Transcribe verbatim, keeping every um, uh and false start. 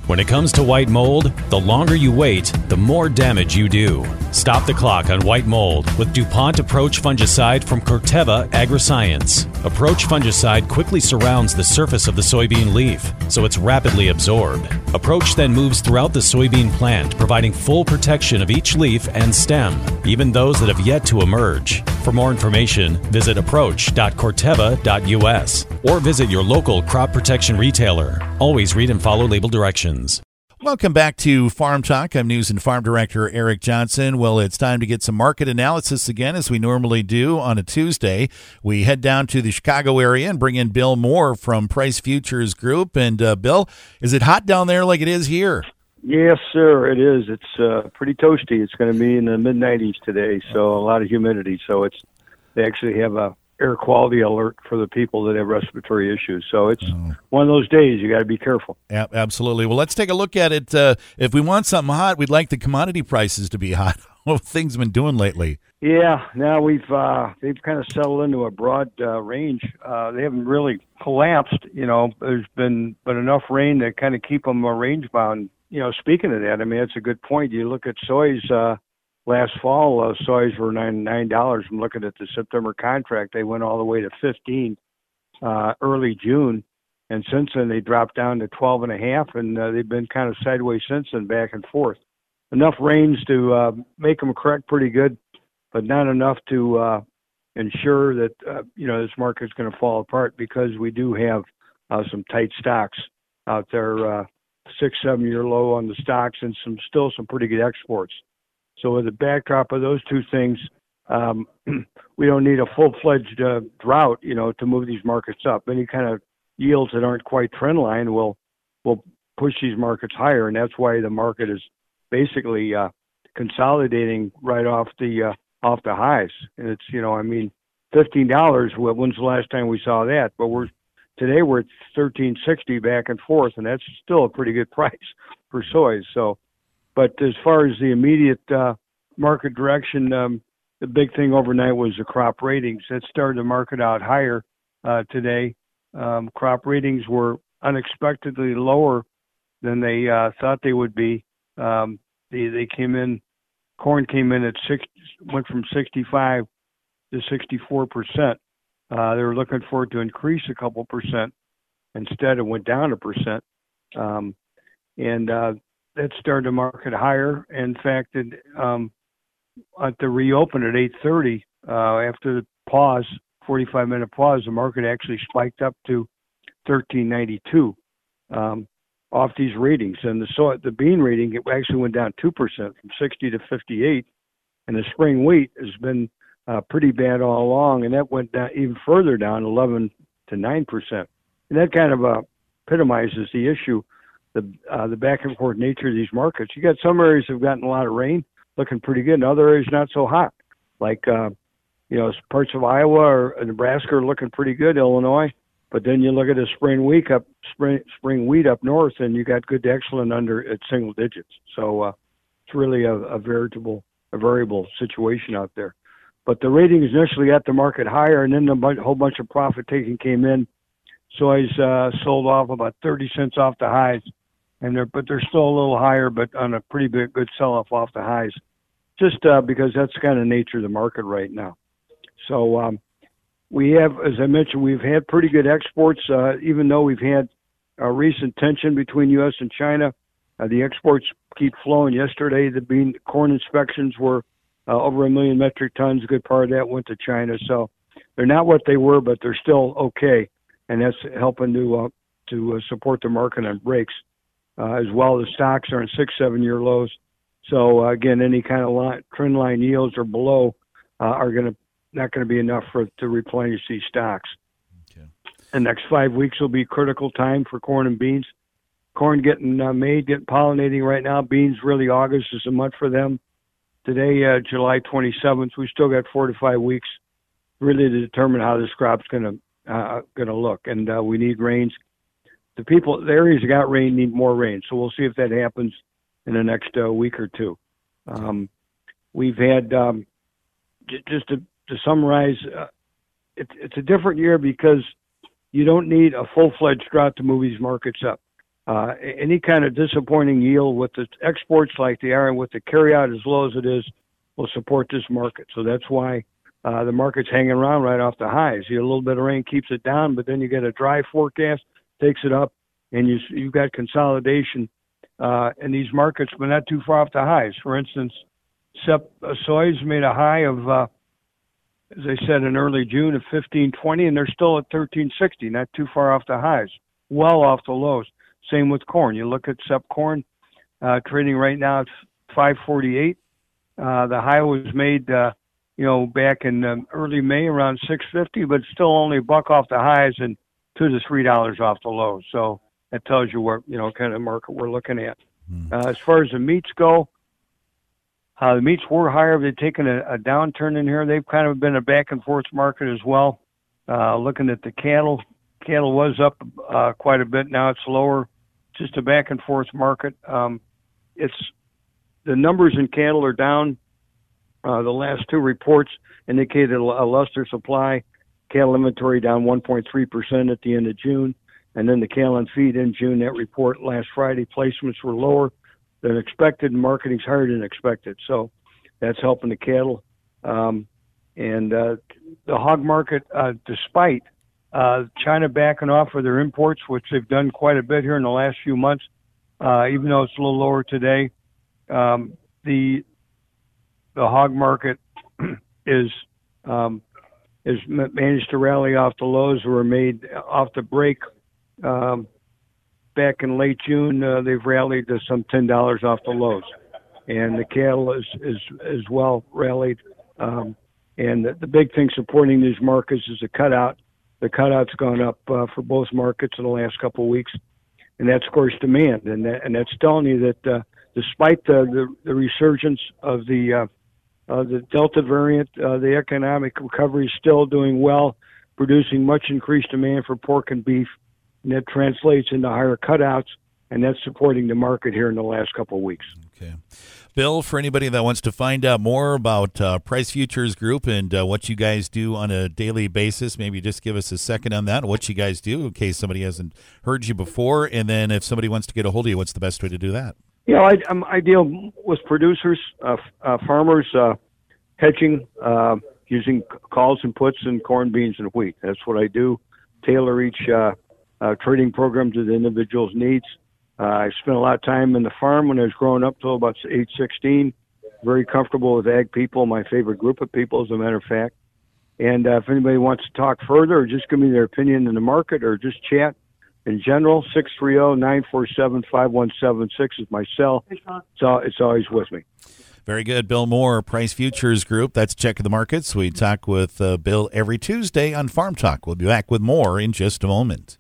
When it comes to white mold, the longer you wait, the more damage you do. Stop the clock on white mold with DuPont Approach fungicide from Corteva Agriscience. Approach fungicide quickly surrounds the surface of the soybean leaf, so it's rapidly absorbed. Approach then moves throughout the soybean plant, providing full protection of each leaf and stem, even those that have yet to emerge. For more information, visit approach dot corteva dot U S or visit your local crop protection retailer. Always read and follow label directions. Welcome back to Farm Talk. I'm News and Farm Director Eric Johnson. Well, it's time to get some market analysis again, as we normally do on a Tuesday. We head down to the Chicago area and bring in Bill Moore from Price Futures Group. And, uh, Bill, is it hot down there like it is here? Yes, sir, it is. It's uh, pretty toasty. It's going to be in the mid nineties today, so a lot of humidity. So it's they actually have a air quality alert for the people that have respiratory issues. So it's oh. one of those days you got to be careful. Yeah, absolutely. Well, let's take a look at it. Uh, if we want something hot, we'd like the commodity prices to be hot. What have things been doing lately? Yeah, now we've uh, they've kind of settled into a broad uh, range. Uh, they haven't really collapsed. You know, there's been but enough rain to kind of keep them uh, range bound. You know, speaking of that, I mean, that's a good point. You look at soys. Uh, last fall, uh, soys were nine nine dollars. I'm looking at the September contract; they went all the way to fifteen uh, early June, and since then they dropped down to twelve and a half, and uh, they've been kind of sideways since then, back and forth. Enough rains to uh, make them correct pretty good, but not enough to uh, ensure that uh, you know this market's going to fall apart, because we do have uh, some tight stocks out there. Uh, six, seven year low on the stocks, and some still some pretty good exports. So with the backdrop of those two things, um, we don't need a full-fledged uh, drought, you know, to move these markets up. Any kind of yields that aren't quite trend line will will push these markets higher, and that's why the market is basically uh, consolidating right off the uh, off the highs. And it's, you know, I mean, fifteen dollars. Well, when's the last time we saw that? But we're Today we're at thirteen sixty back and forth, and that's still a pretty good price for soys. So, but as far as the immediate uh, market direction, um, the big thing overnight was the crop ratings. That started the market out higher uh, today. Um, crop ratings were unexpectedly lower than they uh, thought they would be. Um, they they came in, corn came in at six, went from sixty-five to sixty-four percent. Uh, they were looking for it to increase a couple percent. Instead, it went down a percent. Um, and uh, that started the market higher. In fact, it, um, at the reopen at eight thirty, uh, after the pause, forty-five minute pause, the market actually spiked up to thirteen ninety-two um, off these ratings. And the soy, the bean rating, it actually went down two percent from sixty to fifty-eight. And the spring wheat has been Uh, pretty bad all along, and that went down even further down, eleven to nine percent. And that kind of uh, epitomizes the issue, the uh, the back and forth nature of these markets. You got some areas that have gotten a lot of rain, looking pretty good, and other areas not so hot. Like uh, you know, parts of Iowa or Nebraska are looking pretty good, Illinois. But then you look at the spring wheat up, spring spring wheat up north, and you got good to excellent under at single digits. So uh, it's really a, a veritable, a variable situation out there. But the ratings initially got the market higher, and then a whole bunch of profit taking came in. Soy's uh, sold off about thirty cents off the highs, and they're but they're still a little higher, but on a pretty big good sell-off off the highs, just uh, because that's the kind of nature of the market right now. So um, we have, as I mentioned, we've had pretty good exports, uh, even though we've had a recent tension between U S and China. Uh, the exports keep flowing. Yesterday, the bean corn inspections were Uh, over a million metric tons. A good part of that went to China. So they're not what they were, but they're still okay. And that's helping to uh, to uh, support the market on breaks. Uh, as well, the stocks are in six, seven year lows. So uh, again, any kind of line, trend line yields or below uh, are going to not going to be enough for to replenish these stocks. Okay. The next five weeks will be critical time for corn and beans. Corn getting uh, made, getting pollinating right now. Beans, really, August is a month for them. Today, uh, July twenty-seventh, we still got four to five weeks really to determine how this crop's going to uh, going to look, and uh, we need rains. The people, the areas that got rain need more rain, so we'll see if that happens in the next uh, week or two. Um, we've had um, j- just to, to summarize, uh, it, it's a different year because you don't need a full-fledged drought to move these markets up. uh, any kind of disappointing yield with the exports like they are and with the carryout as low as it is will support this market. So that's why uh, the market's hanging around right off the highs. You get a little bit of rain keeps it down, but then you get a dry forecast, takes it up, and you, you've got consolidation uh, in these markets, but not too far off the highs. For instance, Sep, uh, soy's made a high of, uh, as I said, in early June of fifteen twenty, and they're still at thirteen sixty, not too far off the highs, well off the lows. Same with corn. You look at Sep corn uh, trading right now at five forty-eight. Uh, the high was made, uh, you know, back in um, early May around six fifty, but still only a buck off the highs and two to three dollars off the lows. So that tells you what, you know, kind of market we're looking at. Mm. Uh, as far as the meats go, Uh, the meats were higher. They've taken a, a downturn in here. They've kind of been a back and forth market as well. Uh, looking at the cattle, cattle was up uh, quite a bit. Now it's lower. Just a back and forth market. Um, it's the numbers in cattle are down. Uh, the last two reports indicated a luster supply. Cattle inventory down one point three percent at the end of June. And then the cattle on feed in June, that report last Friday, placements were lower than expected, and marketing's higher than expected. So that's helping the cattle. Um, and uh, the hog market, uh, despite uh, China backing off of their imports, which they've done quite a bit here in the last few months, uh, even though it's a little lower today, um, the the hog market is um, is managed to rally off the lows that were made off the break. Um, Back in late June, uh, they've rallied to some ten dollars off the lows, and the cattle is is as well rallied. Um, and the, the big thing supporting these markets is the cutout. The cutout's gone up uh, for both markets in the last couple of weeks, and that's of course demand, and that, and that's telling you that uh, despite the, the the resurgence of the uh, uh, the Delta variant, uh, the economic recovery is still doing well, producing much increased demand for pork and beef. And that translates into higher cutouts, and that's supporting the market here in the last couple of weeks. Okay. Bill, for anybody that wants to find out more about uh, Price Futures Group and uh, what you guys do on a daily basis, maybe just give us a second on that, what you guys do in case somebody hasn't heard you before. And then if somebody wants to get a hold of you, what's the best way to do that? You know, I, I'm, I deal with producers, uh, uh, farmers, uh, hedging, uh, using calls and puts in corn, beans, and wheat. That's what I do. Tailor each uh Uh, trading program to the individual's needs. Uh, I spent a lot of time in the farm when I was growing up till about age sixteen. Very comfortable with ag people, my favorite group of people, as a matter of fact. And uh, if anybody wants to talk further or just give me their opinion in the market or just chat in general, six three zero, nine four seven, five one seven six is my cell. So it's always with me. Very good. Bill Moore, Price Futures Group. That's Check of the Markets. We talk with uh, Bill every Tuesday on Farm Talk. We'll be back with more in just a moment.